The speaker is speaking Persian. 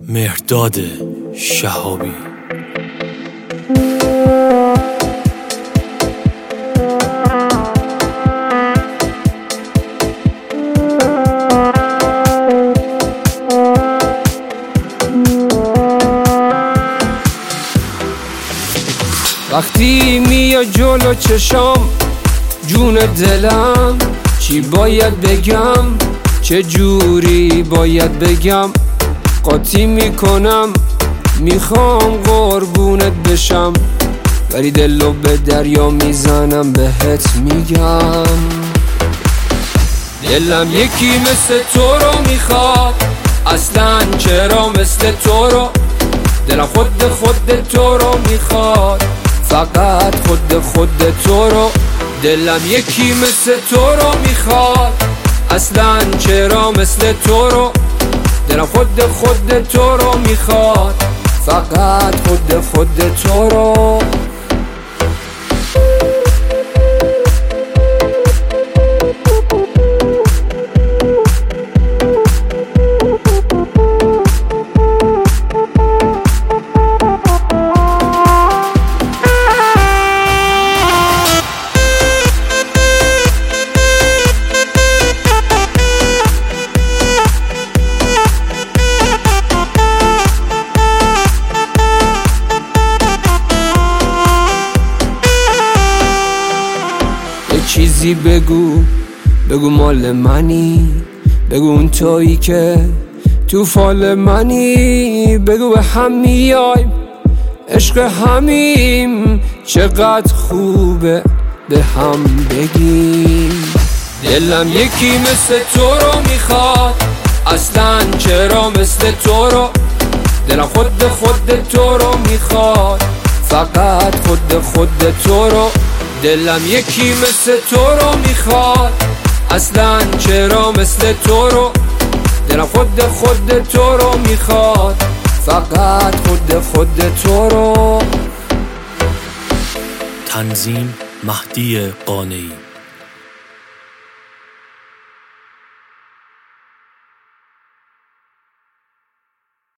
مهرداد شهابی. وقتی میاد جلو چشام جون دلم، چی باید بگم چه جوری باید بگم، قاطی میکنم میخوام قربونت بشم، ولی دلو به دریا میزنم بهت میگم. دلم یکی مثل تو رو میخواد، اصلا چرا مثل تو رو، دلم خود تو رو میخواد، فقط خود تو رو. دلم یکی مثل تو رو میخواد، اصلا چرا مثل تو رو، دلم خود تو رو میخواد، فقط خود تو رو. چیزی بگو مال منی، بگو اون تویی که تو فال منی، بگو به هم میایم عشق همیم، چقدر خوبه به هم بگیم. دلم یکی مثل تو رو میخواد، اصلا چرا مثل تو رو، دلم خود تو رو میخواد، فقط خود تو رو. دلم یکی مثل تو رو میخواد، اصلا چرا مثل تو رو، دلم خود تو رو میخواد، فقط خود تو رو. تنظیم مهدی قانعی.